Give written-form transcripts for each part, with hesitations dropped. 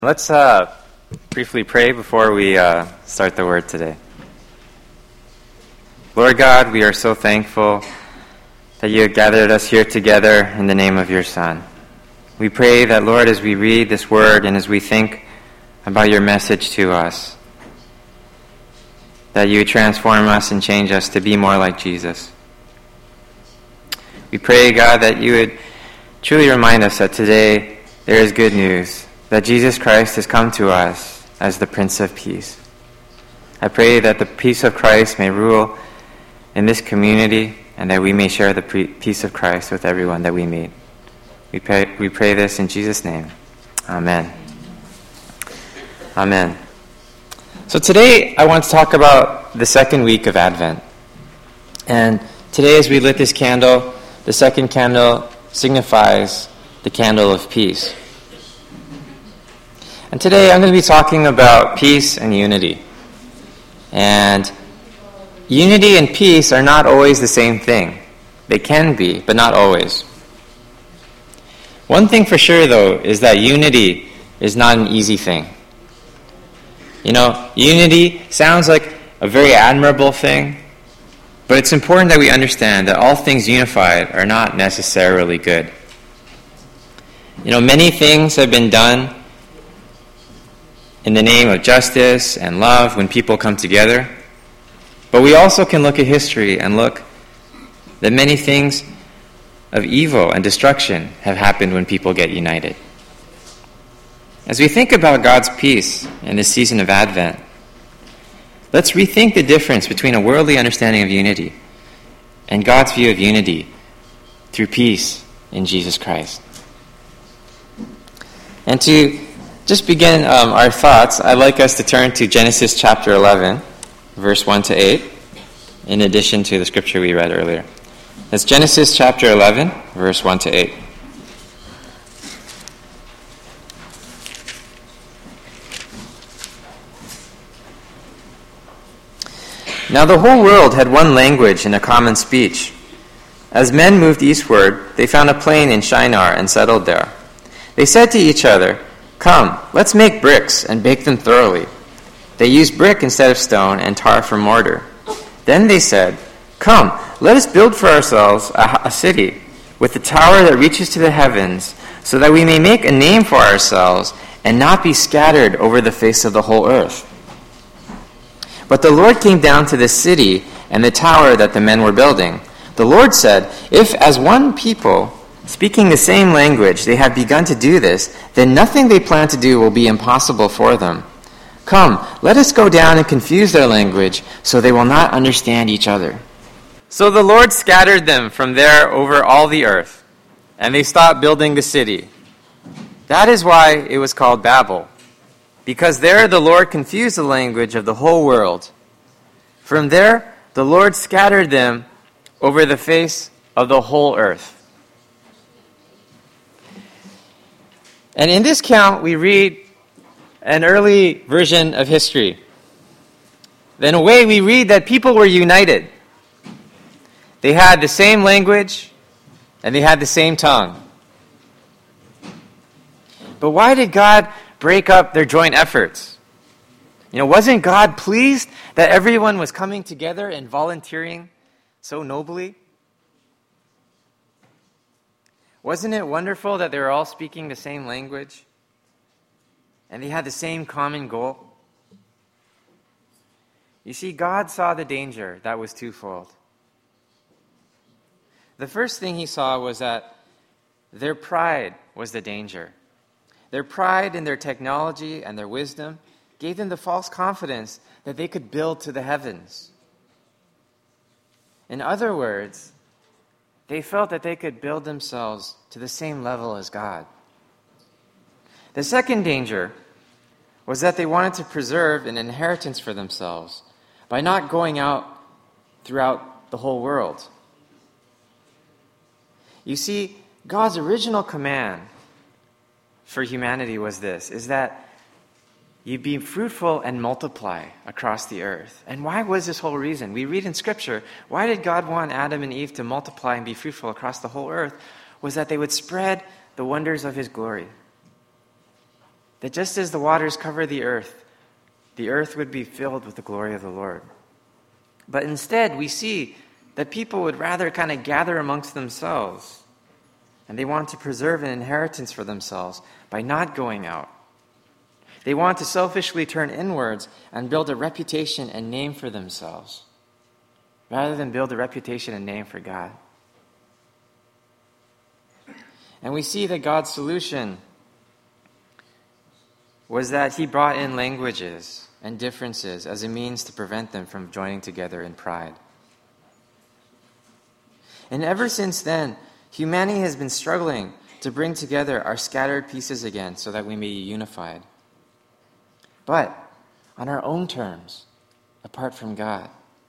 Let's briefly pray before we start the word today. Lord God, we are so thankful that you have gathered us here together in the name of your Son. We pray that, Lord, as we read this word and as we think about your message to us, that you would transform us and change us to be more like Jesus. We pray, God, that you would truly remind us that today there is good news, that Jesus Christ has come to us as the Prince of Peace. I pray that the peace of Christ may rule in this community and that we may share the peace of Christ with everyone that we meet. We pray this in Jesus' name. Amen. Amen. So today I want to talk about the second week of Advent. And today as we lit this candle, the second candle signifies the candle of peace. And today I'm going to be talking about peace and unity. And unity and peace are not always the same thing. They can be, but not always. One thing for sure, though, is that unity is not an easy thing. You know, unity sounds like a very admirable thing, but it's important that we understand that all things unified are not necessarily good. You know, many things have been done in the name of justice and love when people come together. But we also can look at history and look that many things of evil and destruction have happened when people get united. As we think about God's peace in this season of Advent, let's rethink the difference between a worldly understanding of unity and God's view of unity through peace in Jesus Christ. And to just begin our thoughts, I'd like us to turn to Genesis chapter 11, verse 1 to 8, in addition to the scripture we read earlier. That's Genesis chapter 11, verse 1 to 8. Now the whole world had one language and a common speech. As men moved eastward, they found a plain in Shinar and settled there. They said to each other, "Come, let's make bricks and bake them thoroughly." They used brick instead of stone and tar for mortar. Then they said, "Come, let us build for ourselves a city with a tower that reaches to the heavens, so that we may make a name for ourselves and not be scattered over the face of the whole earth." But the Lord came down to the city and the tower that the men were building. The Lord said, "If as one people, speaking the same language, they have begun to do this, then nothing they plan to do will be impossible for them. Come, let us go down and confuse their language, so they will not understand each other." So the Lord scattered them from there over all the earth, and they stopped building the city. That is why it was called Babel, because there the Lord confused the language of the whole world. From there, the Lord scattered them over the face of the whole earth. And in this count, we read an early version of history. In a way, we read that people were united. They had the same language, and they had the same tongue. But why did God break up their joint efforts? You know, wasn't God pleased that everyone was coming together and volunteering so nobly? Wasn't it wonderful that they were all speaking the same language and they had the same common goal? You see, God saw the danger that was twofold. The first thing he saw was that their pride was the danger. Their pride in their technology and their wisdom gave them the false confidence that they could build to the heavens. In other words, they felt that they could build themselves to the same level as God. The second danger was that they wanted to preserve an inheritance for themselves by not going out throughout the whole world. You see, God's original command for humanity was this, is that you be fruitful and multiply across the earth. And why was this whole reason? We read in Scripture, why did God want Adam and Eve to multiply and be fruitful across the whole earth? Was that they would spread the wonders of his glory. that just as the waters cover the earth would be filled with the glory of the Lord. But instead, we see that people would rather kind of gather amongst themselves, and they want to preserve an inheritance for themselves by not going out. They want to selfishly turn inwards and build a reputation and name for themselves, rather than build a reputation and name for God. And we see that God's solution was that he brought in languages and differences as a means to prevent them from joining together in pride. And ever since then, humanity has been struggling to bring together our scattered pieces again so that we may be unified. But on our own terms, apart from God.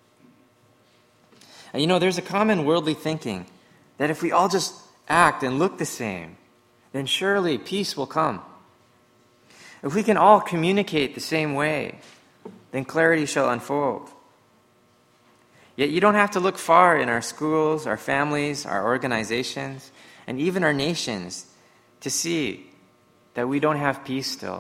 And there's a common worldly thinking that if we all just act and look the same, then surely peace will come. If we can all communicate the same way, then clarity shall unfold. Yet you don't have to look far in our schools, our families, our organizations, and even our nations to see that we don't have peace still.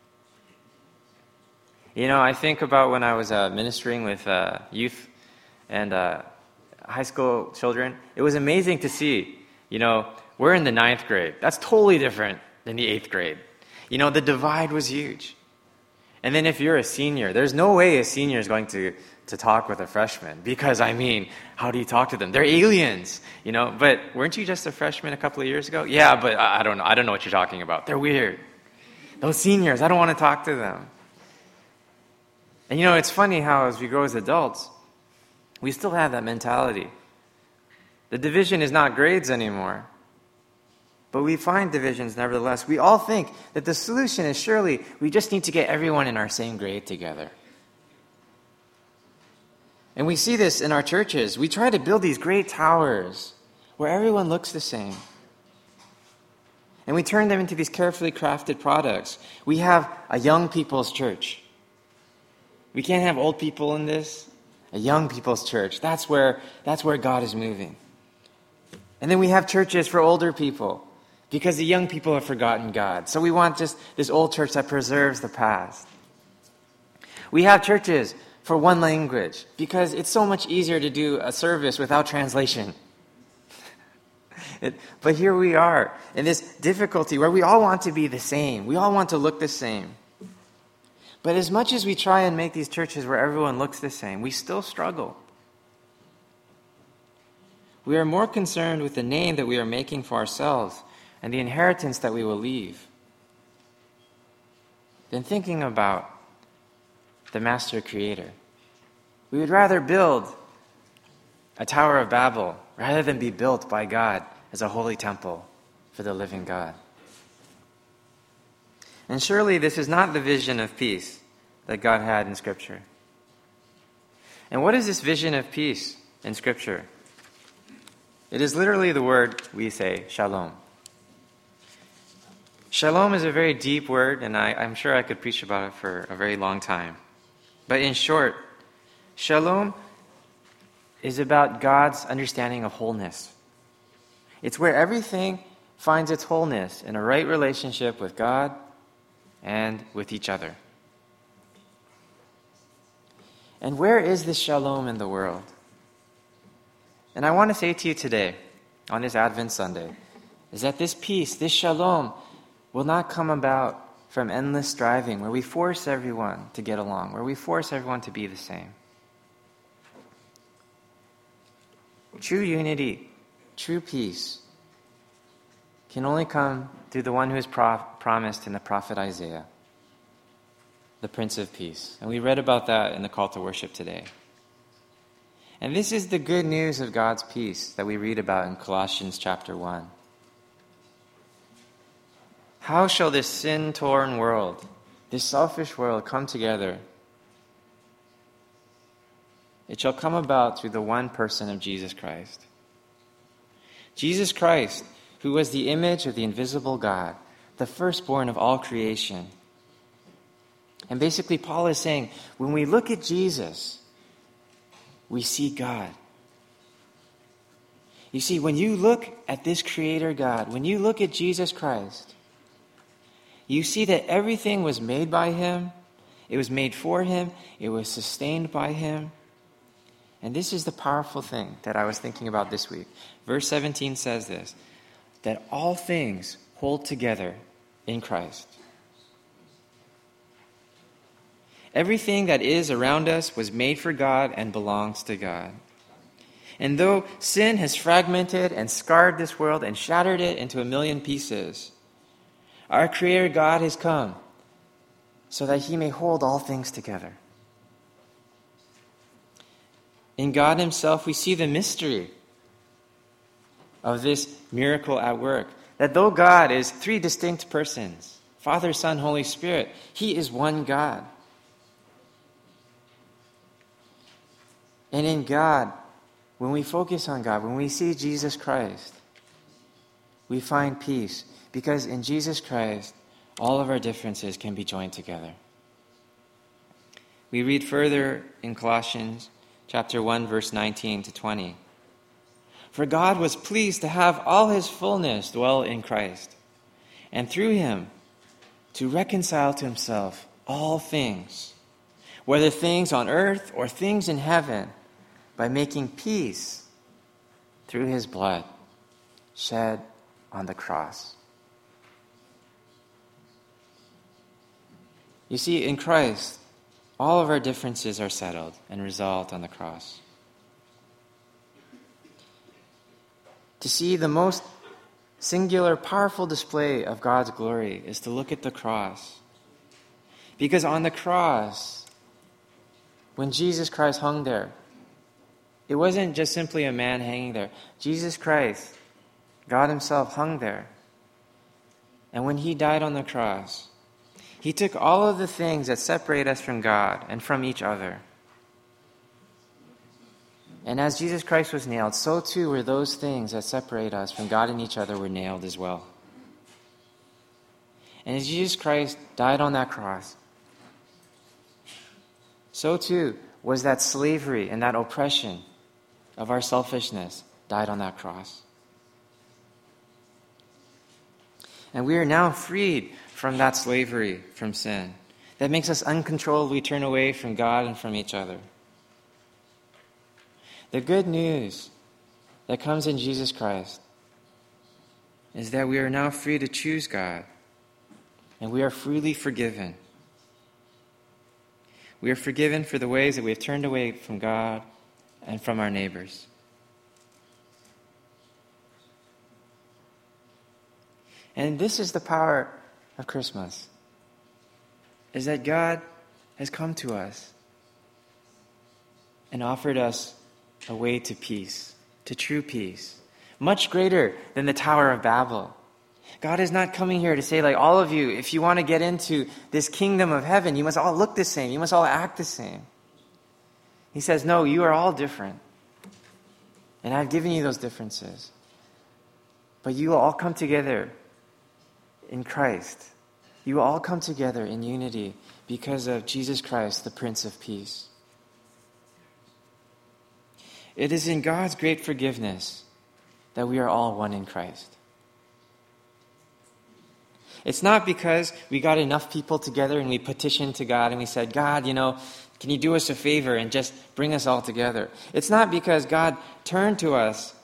I think about when I was ministering with youth and high school children. It was amazing to see, we're in the 9th grade. That's totally different than the 8th grade. The divide was huge. And then if you're a senior, there's no way a senior is going to talk with a freshman because, how do you talk to them? They're aliens, But weren't you just a freshman a couple of years ago? Yeah, but I don't know. I don't know what you're talking about. They're weird. Those seniors, I don't want to talk to them. And it's funny how as we grow as adults, we still have that mentality. The division is not grades anymore. But we find divisions nevertheless. We all think that the solution is surely we just need to get everyone in our same grade together. And we see this in our churches. We try to build these great towers where everyone looks the same. And we turn them into these carefully crafted products. We have a young people's church. We can't have old people in this. A young people's church. That's where God is moving. And then we have churches for older people because the young people have forgotten God. So we want just this old church that preserves the past. We have churches for one language because it's so much easier to do a service without translation. But here we are in this difficulty where we all want to be the same. We all want to look the same. But as much as we try and make these churches where everyone looks the same, we still struggle. We are more concerned with the name that we are making for ourselves and the inheritance that we will leave than thinking about the Master Creator. We would rather build a Tower of Babel rather than be built by God as a holy temple for the living God. And surely this is not the vision of peace that God had in Scripture. And what is this vision of peace in Scripture? It is literally the word we say, shalom. Shalom is a very deep word, and I'm sure I could preach about it for a very long time. But in short, shalom is about God's understanding of wholeness. It's where everything finds its wholeness in a right relationship with God and with each other. And where is this shalom in the world? And I want to say to you today, on this Advent Sunday, is that this peace, this shalom, will not come about from endless striving, where we force everyone to get along, where we force everyone to be the same. True unity, true peace, can only come through the one who is promised in the prophet Isaiah, the Prince of Peace. And we read about that in the call to worship today. And this is the good news of God's peace that we read about in Colossians chapter 1. How shall this sin-torn world, this selfish world, come together? It shall come about through the one person of Jesus Christ. Jesus Christ, who was the image of the invisible God, the firstborn of all creation. And basically, Paul is saying, when we look at Jesus, we see God. You see, when you look at this Creator God, when you look at Jesus Christ, you see that everything was made by him, it was made for him, it was sustained by him. And this is the powerful thing that I was thinking about this week. Verse 17 says this, that all things hold together in Christ. Everything that is around us was made for God and belongs to God. And though sin has fragmented and scarred this world and shattered it into a million pieces, our Creator God has come so that he may hold all things together. In God himself, we see the mystery of this miracle at work. That though God is three distinct persons, Father, Son, Holy Spirit, he is one God. And in God, when we focus on God, when we see Jesus Christ, we find peace. Because in Jesus Christ, all of our differences can be joined together. We read further in Colossians chapter 1, verse 19 to 20. For God was pleased to have all his fullness dwell in Christ, and through him to reconcile to himself all things, whether things on earth or things in heaven, by making peace through his blood shed on the cross. You see, in Christ, all of our differences are settled and resolved on the cross. To see the most singular, powerful display of God's glory is to look at the cross. Because on the cross, when Jesus Christ hung there, it wasn't just simply a man hanging there. Jesus Christ, God himself, hung there. And when he died on the cross, he took all of the things that separate us from God and from each other. And as Jesus Christ was nailed, so too were those things that separate us from God and each other were nailed as well. And as Jesus Christ died on that cross, so too was that slavery and that oppression of our selfishness died on that cross. And we are now freed from that slavery, from sin, that makes us uncontrollably turn away from God and from each other. The good news that comes in Jesus Christ is that we are now free to choose God, and we are freely forgiven. We are forgiven for the ways that we have turned away from God and from our neighbors. And this is the power of Christmas, is that God has come to us and offered us a way to peace, to true peace, much greater than the Tower of Babel. God is not coming here to say, like, all of you, if you want to get into this kingdom of heaven, you must all look the same, you must all act the same. He says, no, you are all different. And I've given you those differences. But you will all come together in Christ. You will all come together in unity because of Jesus Christ, the Prince of Peace. It is in God's great forgiveness that we are all one in Christ. It's not because we got enough people together and we petitioned to God and we said, God, can you do us a favor and just bring us all together? It's not because God turned to us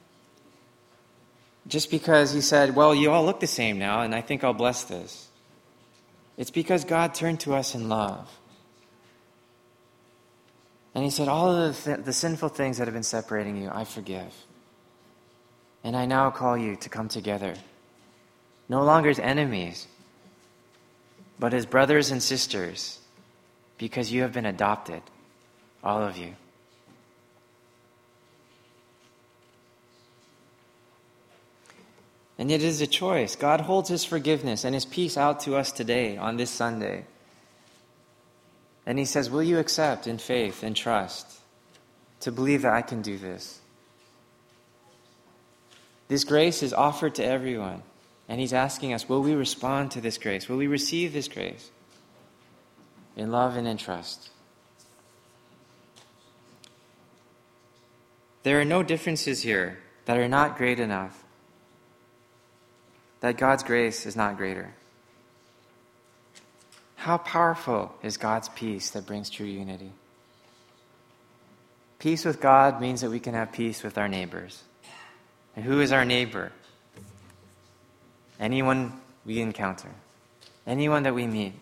just because he said, well, you all look the same now, and I think I'll bless this. It's because God turned to us in love. And he said, all of the sinful things that have been separating you, I forgive. And I now call you to come together, no longer as enemies, but as brothers and sisters, because you have been adopted, all of you. And it is a choice. God holds his forgiveness and his peace out to us today on this Sunday. And he says, will you accept in faith and trust to believe that I can do this? This grace is offered to everyone. And he's asking us, will we respond to this grace? Will we receive this grace in love and in trust? There are no differences here that are not great enough, that God's grace is not greater. How powerful is God's peace that brings true unity? Peace with God means that we can have peace with our neighbors. And who is our neighbor? Anyone we encounter. Anyone that we meet.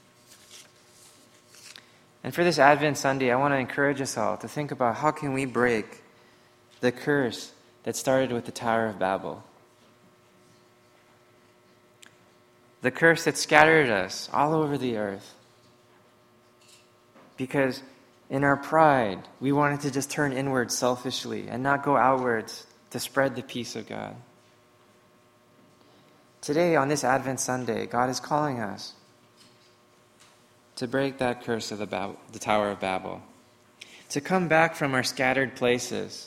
And for this Advent Sunday, I want to encourage us all to think about how can we break the curse that started with the Tower of Babel. The curse that scattered us all over the earth. Because in our pride, we wanted to just turn inwards selfishly and not go outwards to spread the peace of God. Today, on this Advent Sunday, God is calling us to break that curse of the Tower of Babel, to come back from our scattered places.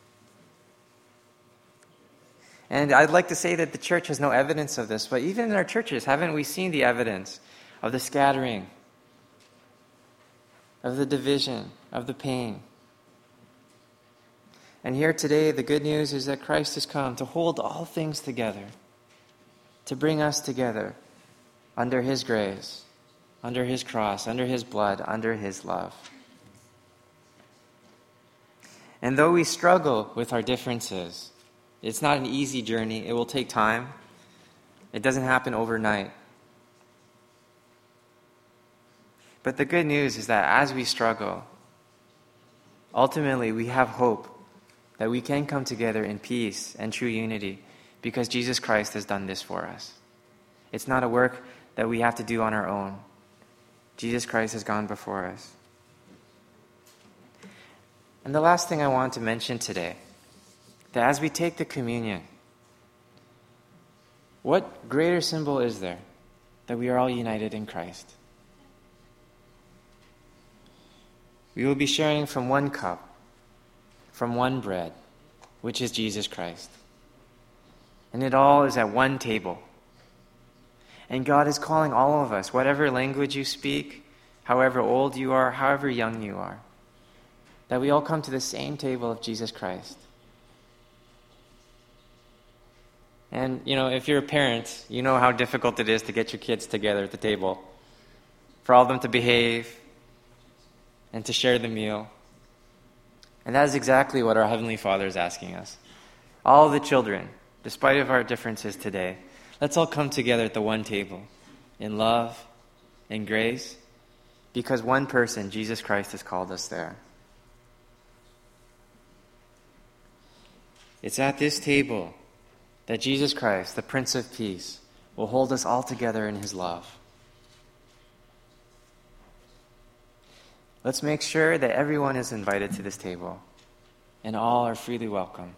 And I'd like to say that the church has no evidence of this, but even in our churches, haven't we seen the evidence of the scattering, of the division, of the pain? And here today, the good news is that Christ has come to hold all things together, to bring us together under His grace, under His cross, under His blood, under His love. And though we struggle with our differences, it's not an easy journey. It will take time. It doesn't happen overnight. But the good news is that as we struggle, ultimately we have hope that we can come together in peace and true unity because Jesus Christ has done this for us. It's not a work that we have to do on our own. Jesus Christ has gone before us. And the last thing I want to mention today, that as we take the communion, what greater symbol is there that we are all united in Christ? We will be sharing from one cup, from one bread, which is Jesus Christ. And it all is at one table. And God is calling all of us, whatever language you speak, however old you are, however young you are, that we all come to the same table of Jesus Christ. And, if you're a parent, you know how difficult it is to get your kids together at the table, for all of them to behave and to share the meal. And that is exactly what our Heavenly Father is asking us. All the children, despite of our differences today, let's all come together at the one table, in love, in grace, because one person, Jesus Christ, has called us there. It's at this table that Jesus Christ, the Prince of Peace, will hold us all together in His love. Let's make sure that everyone is invited to this table, and all are freely welcome.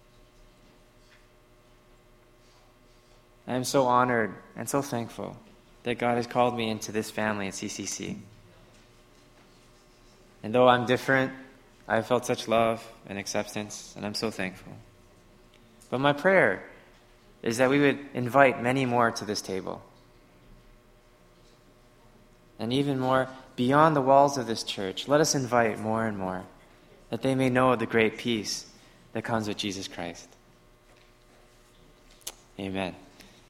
I am so honored and so thankful that God has called me into this family at CCC. And though I'm different, I have felt such love and acceptance, and I'm so thankful. But my prayer is that we would invite many more to this table. And even more, beyond the walls of this church, let us invite more and more, that they may know the great peace that comes with Jesus Christ. Amen.